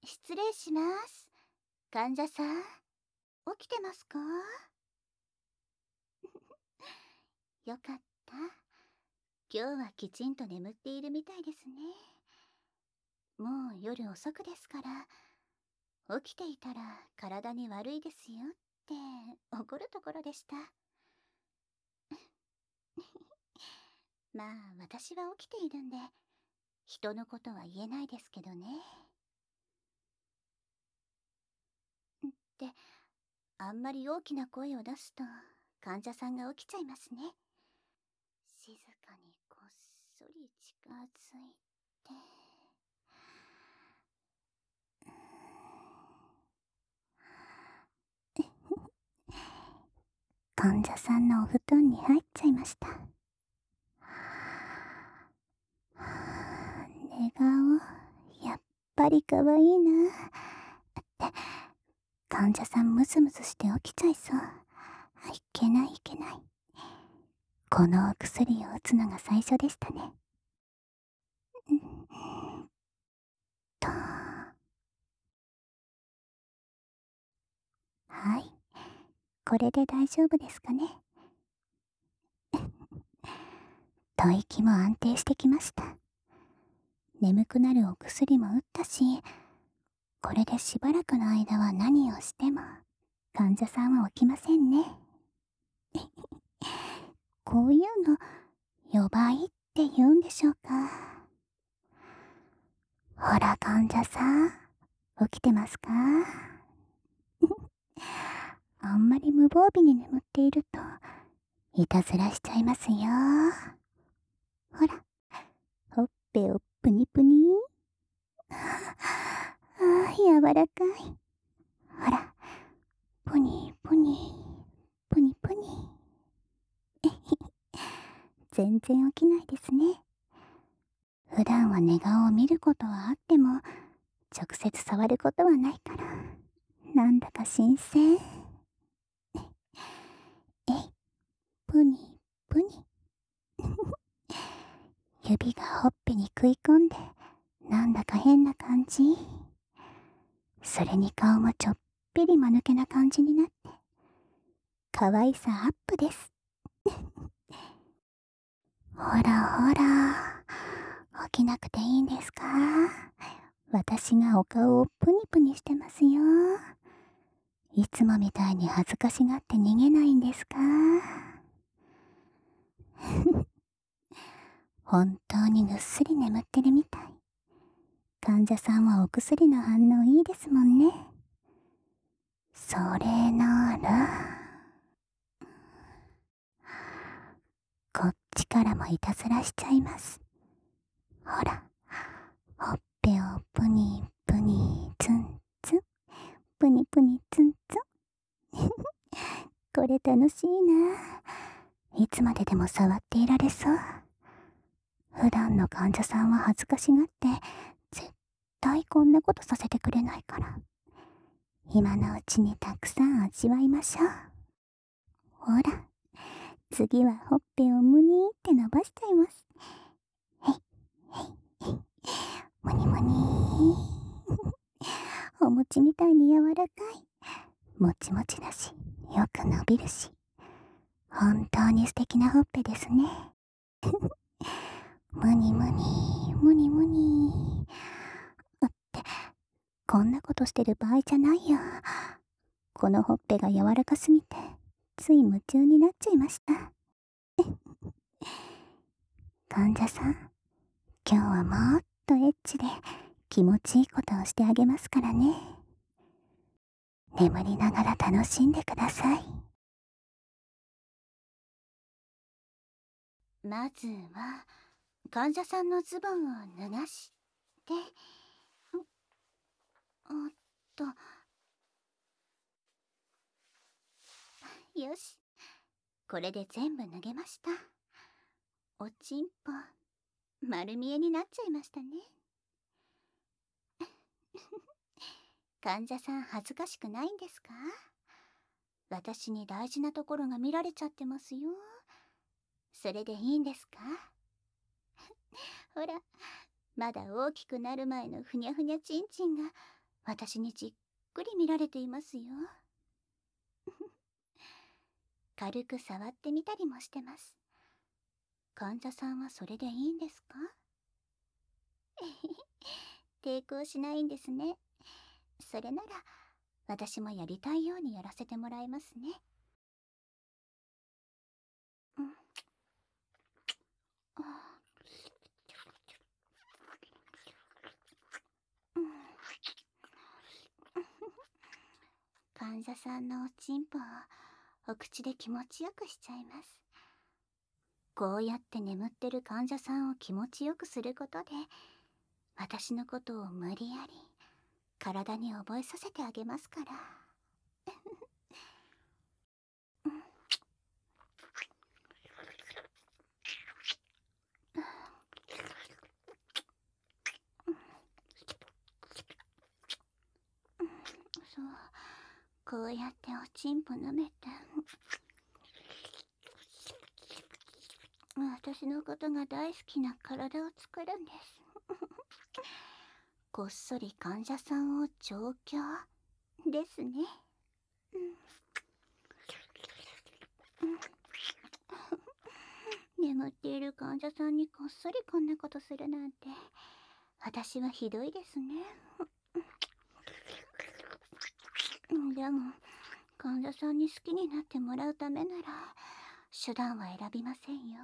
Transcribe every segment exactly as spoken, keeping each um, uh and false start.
失礼します。患者さん、起きてますか？よかった。今日はきちんと眠っているみたいですね。もう夜遅くですから、起きていたら体に悪いですよって怒るところでした。まあ、私は起きているんで、人のことは言えないですけどね。って、あんまり大きな声を出すと、患者さんが起きちゃいますね。静かにこっそり近づいて。患者さんのお布団に入っちゃいました。寝顔、やっぱり可愛いな。って、患者さんムズムズして起きちゃいそう。いけないいけない。このお薬を打つのが最初でしたね。うんと。はい。これで大丈夫ですかね。吐息も安定してきました。眠くなるお薬も打ったし、これでしばらくの間は何をしても患者さんは起きませんね。こういうの、予売って言うんでしょうか。ほら患者さん、起きてますか？あんまり無防備に眠っているといたずらしちゃいますよ。ほら、ほっぺをプニプニ。ああ、柔らかい。ほら、ポニーポニー、ポニポニー。全然起きないですね。普段は寝顔を見ることはあっても、直接触ることはないから、なんだか新鮮。えい、プニプニ。指がほっぺに食い込んで、なんだか変な感じ。それに顔もちょっぴり間抜けな感じになって、可愛さアップです。ほらほら、起きなくていいんですか？私がお顔をプニプニしてますよ。いつもみたいに恥ずかしがって逃げないんですか？本当にぐっすり眠ってるみたい。患者さんはお薬の反応いいですもんね。それなら、こっちからもいたずらしちゃいます。ほら、ほっぺをプニプニツンツン、プニプニツンツン。これ楽しいな。いつまででも触っていられそう。普段の患者さんは恥ずかしがって、絶対こんなことさせてくれないから。今のうちにたくさん味わいましょう。ほら、次はほっぺをむにーって伸ばしちゃいます。へい、へい、へい。むにむにー。お餅みたいに柔らかい。もちもちだし、よく伸びるし。本当に素敵なほっぺですね。むにむに、むにむに。って、こんなことしてる場合じゃないよ。このほっぺが柔らかすぎて、つい夢中になっちゃいました。患者さん、今日はもっとエッチで気持ちいいことをしてあげますからね。眠りながら楽しんでください。まずは、患者さんのズボンを脱がして、おっと、よし。これで全部脱げました。おちんぽ、丸見えになっちゃいましたね。患者さん恥ずかしくないんですか？私に大事なところが見られちゃってますよ。それでいいんですか？ほら、まだ大きくなる前のふにゃふにゃちんちんが私にじっくり見られていますよ。軽く触ってみたりもしてます。患者さんはそれでいいんですか？抵抗しないんですね。それなら私もやりたいようにやらせてもらいますね。うん。あうん。患者さんのおちんぽをお口で気持ちよくしちゃいます。こうやって眠ってる患者さんを気持ちよくすることで、私のことを無理やり体に覚えさせてあげますから。うん。そう、こうやっておちんぽ舐めて、私のことが大好きな体を作るんです。こっそり患者さんを調教ですね。うん。うん。眠っている患者さんにこっそりこんなことするなんて、私はひどいですね。でも患者さんに好きになってもらうためなら手段は選びませんよ。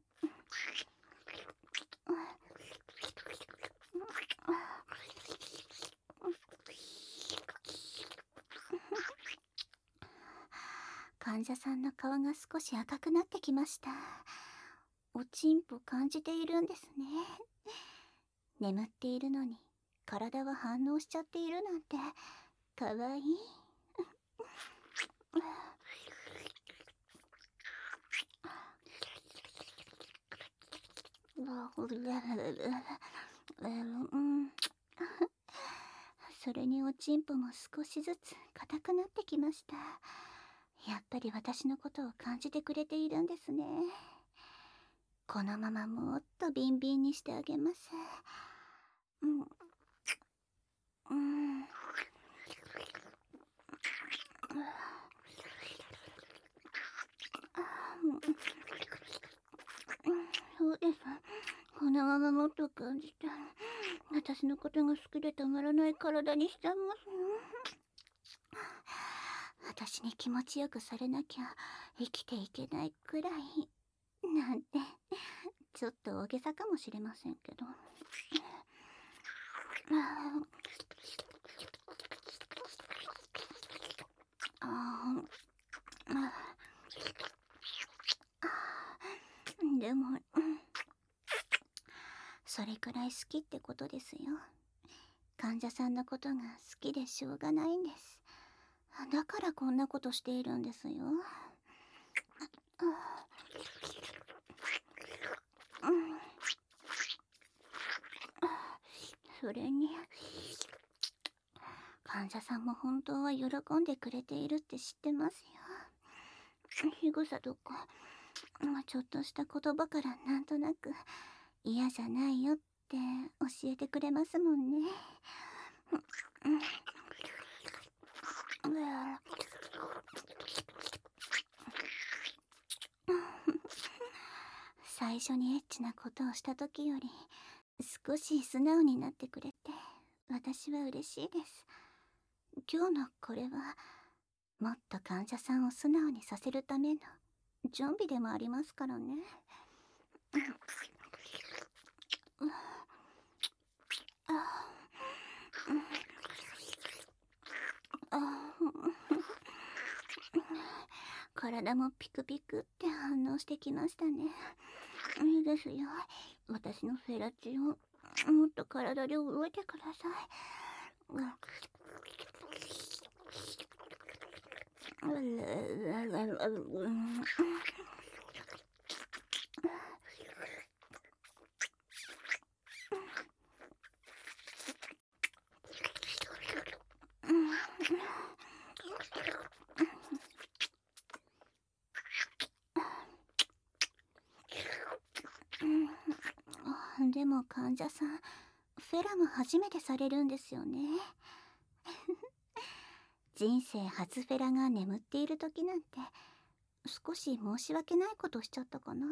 患者さんの顔が少し赤くなってきました。おちんぽ感じているんですね。眠っているのに体は反応しちゃっているなんてかわいい。それにおちんぽも少しずつ硬くなってきました。やっぱり私のことを感じてくれているんですね。このままもっとビンビンにしてあげます。うん。うん。そうです。このままもっと感じて、私のことが好きでたまらない体にしちゃいます。私に気持ちよくされなきゃ生きていけないくらいなんて、ちょっと大げさかもしれませんけど。ああ、でも、それくらい好きってことですよ。患者さんのことが好きでしょうがないんです。だからこんなことしているんですよ。それに患者さんも本当は喜んでくれているって知ってますよ。仕草とかちょっとした言葉からなんとなく嫌じゃないよって教えてくれますもんね。最初にエッチなことをした時より少し素直になってくれて私は嬉しいです。今日のこれはもっと患者さんを素直にさせるための準備でもありますからね。体もピクピクって反応してきましたね。いいですよ。私のフェラチオン、もっと体で動いてください。でも患者さん、フェラも初めてされるんですよね。 人生初フェラが眠っている時なんて少し申し訳ないことしちゃったかな。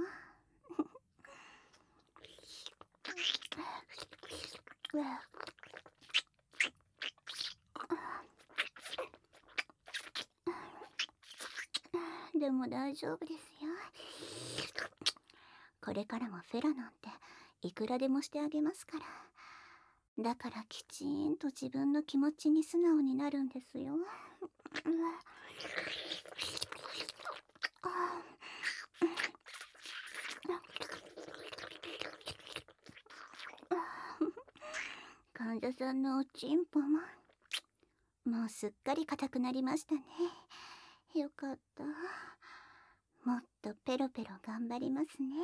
でも大丈夫ですよ。これからもフェラなんていくらでもしてあげますから。だからきちんと自分の気持ちに素直になるんですよ。患者さんのおちんぽももうすっかり硬くなりましたね。よかった。もっとペロペロ頑張りますね。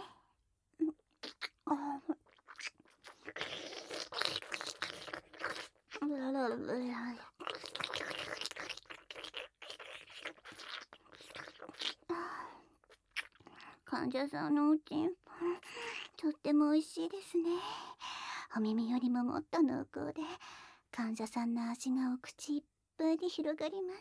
患者さんのおちんぽとっても美味しいですね。お耳よりももっと濃厚で患者さんの味がお口いっぱいに広がります。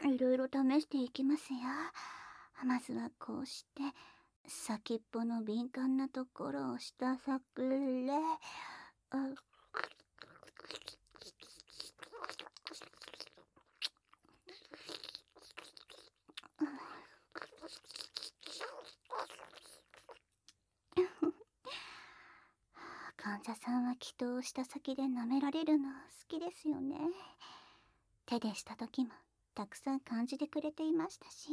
いろいろ試していきますよ。まずはこうして先っぽの敏感なところを下さくれ。あ患者さんは祈祷した先で舐められるの好きですよね。手でした時もたくさん感じてくれていましたし。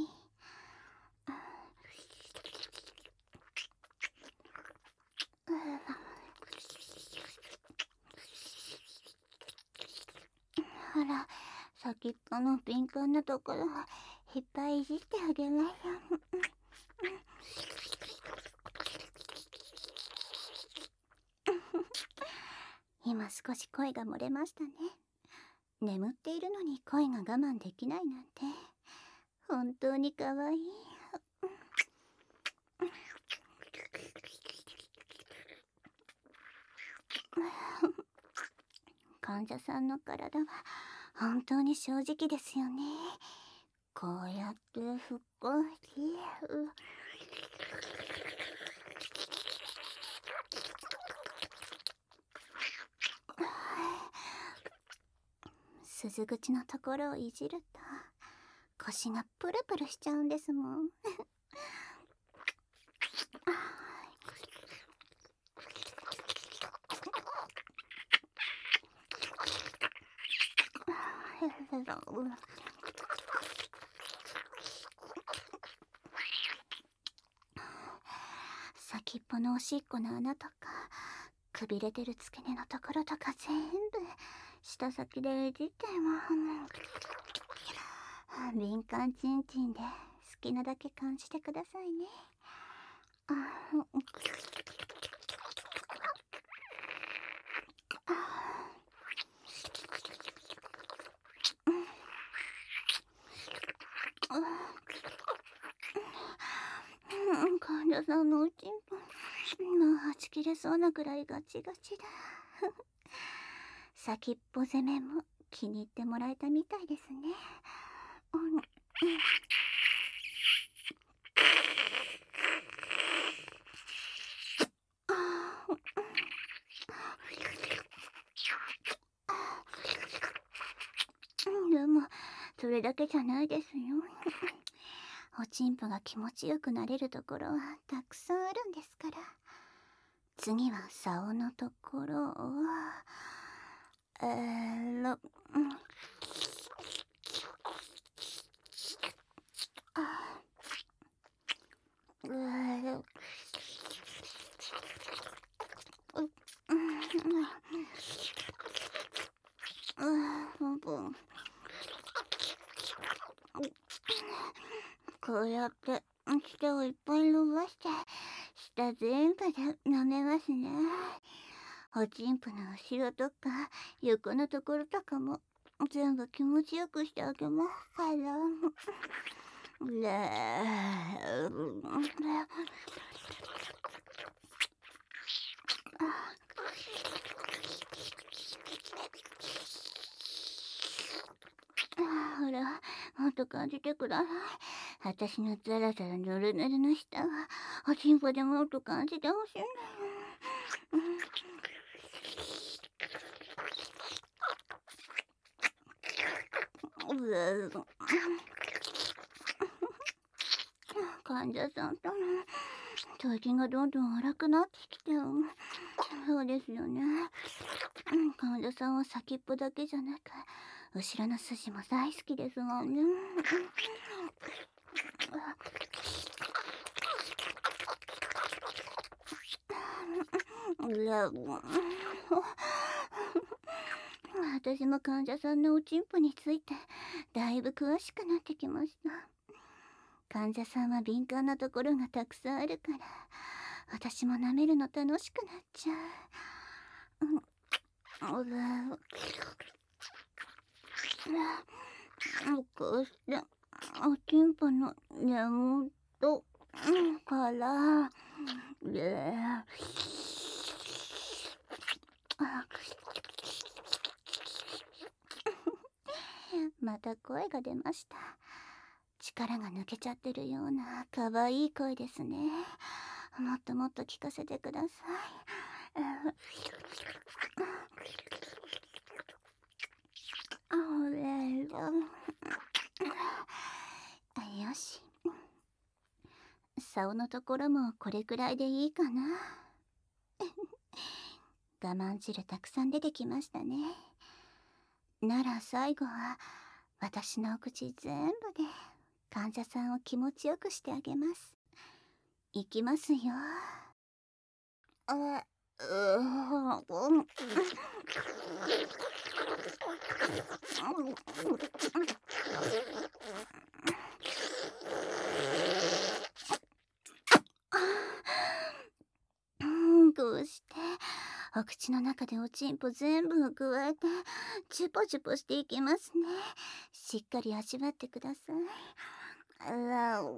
ほら、先っぽの敏感なところいっぱいいじってあげましょう。今少し声が漏れましたね。眠っているのに声が我慢できないなんて本当に可愛い。患者さんの体は本当に正直ですよね。こうやってふっこり鈴口のところをいじると腰がプルプルしちゃうんですもん。先っぽのおしっこの穴とかくびれてる付け根のところとか全部舌先でいじっても敏感チンチンで好きなだけ感じてくださいね。患者さんのおちんぽもうはち切れそうなくらいガチガチだ。先っぽ攻めも気に入ってもらえたみたいですね。でもそれだけじゃないですよ。おちんぽが気持ちよくなれるところはたくさんあるんですから。次は竿のところをえーろ、うん、あうーううんうんこうやって舌をいっぱい伸ばして舌全部で舐めますね。おちんぽの後ろとか横のところとかも全部気持ちよくしてあげますから。 と感じてください。私のザラザラヌルヌルの舌はおちんぽでもっと感じてほしいんだよ。患者さんとの最近がどんどん荒くなってきてる。そうですよね。患者さんは先っぽだけじゃなく後ろの筋も大好きですもんね。私も患者さんのおちんぽについてだいぶ詳しくなってきました。患者さんは敏感なところがたくさんあるから私も舐めるの楽しくなっちゃう。こうしておちんぽの根元からでまた声が出ました。力が抜けちゃってるような可愛い声ですね。もっともっと聞かせてください。よし、竿のところもこれくらいでいいかな。我慢汁たくさん出てきましたね。なら最後は私のお口全部で患者さんを気持ちよくしてあげます。いきますよ。あ、うーこうしてお口の中でおちんぽ全部を加えてチュポチュポしていきますね。しっかり味わってください。あら、うん、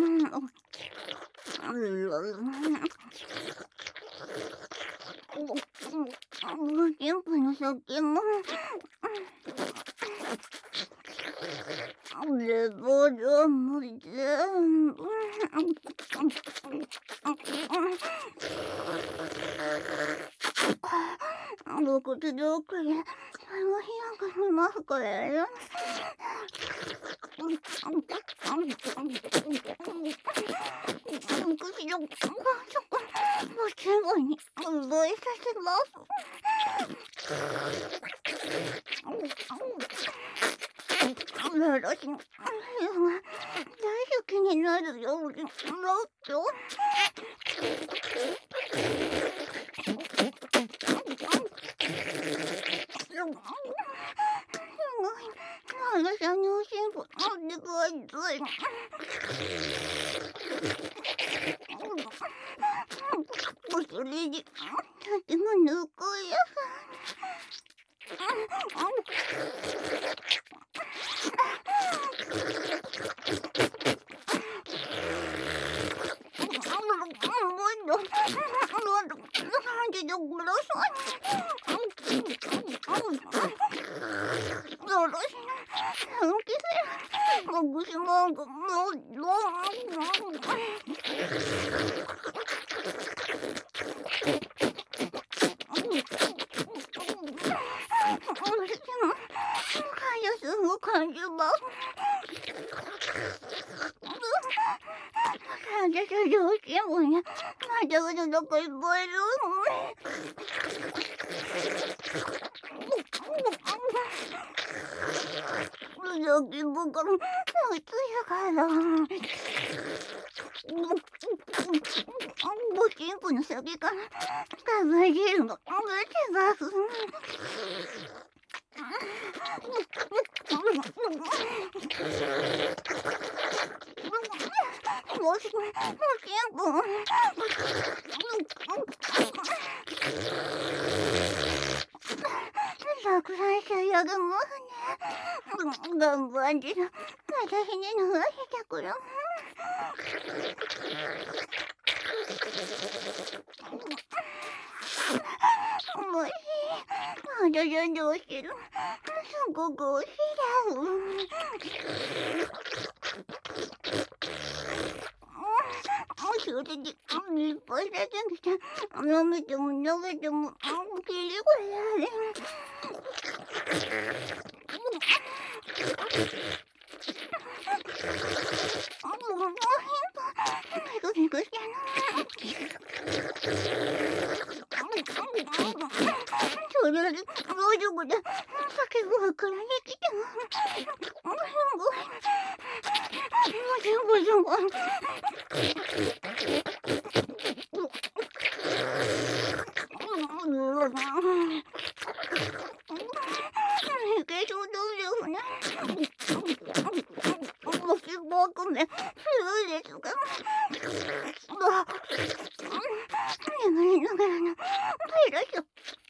おちんぽの先もレボドも全部僕とどっかであの日なんか見ますからよ。口のそこおちんぽに覚えさせます。私の大好きになるようにもっと私のおしんぽ飲んでください。おそれにとてもぬくや感じます。患者さんのおちんぽにまだまだどこいっぱいいる。先っぽから熱いからおちんぽの先から可愛いのが出てます。もしもちんぽたくさん仕上げますね。頑張っての私に脱がしてくれ。 おいしい。肌さんどうしてる？すごくおいしいだ。うん。正直、いっぱい出てきて、舐めても舐めても、キリがない。ピクピクしてとりあえず、大丈夫だ。酒がからできても。すごい。すごいすごい。いけそうだよね。もし僕め、すごいですが。眠りながらの、いらっしゃ。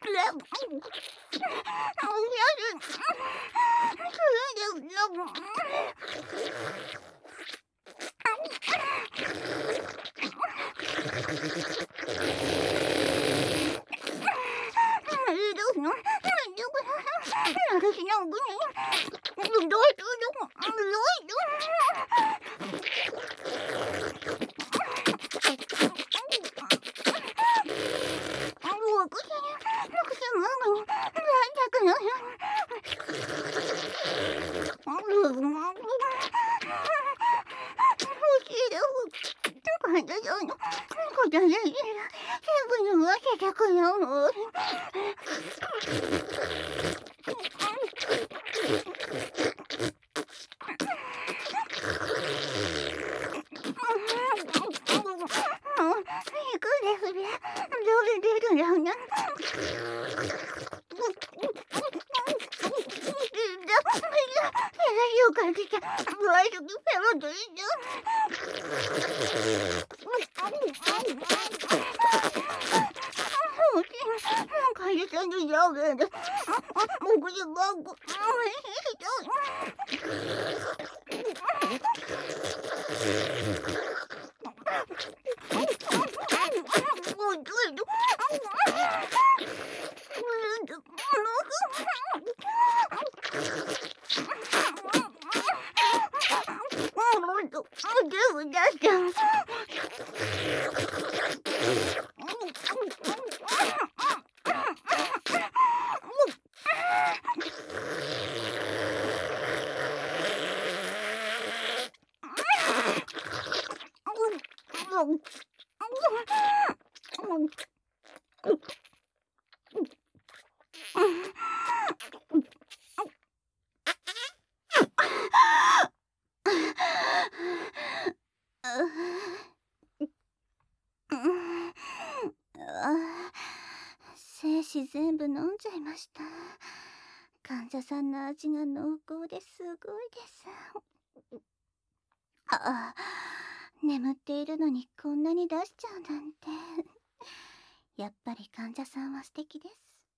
精子全部飲んじゃいました。患者さんの味が濃厚ですごいです。ああ、眠っているのにこんなに出しちゃうなんて。やっぱり患者さんは素敵です。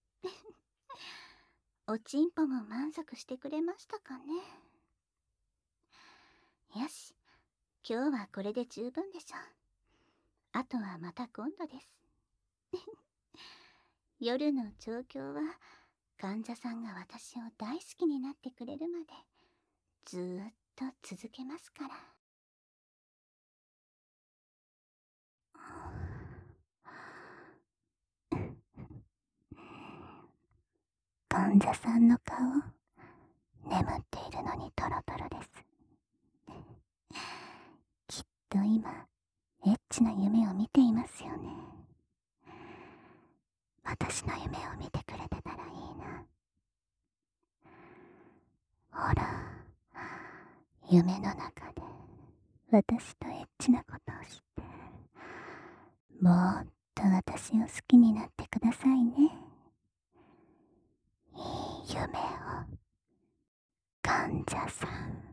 おちんぽも満足してくれましたかね。よし、今日はこれで十分でしょう。あとはまた今度です。夜の調教は患者さんが私を大好きになってくれるまでずーっと続けますから。患者さんの顔、眠っているのにトロトロです。きっと今エッチな夢を見ていますよね。私の夢を見てくれてたらいいな。ほら、夢の中で私とエッチなことをして、もっと私を好きになってくださいね。いい夢を、患者さん。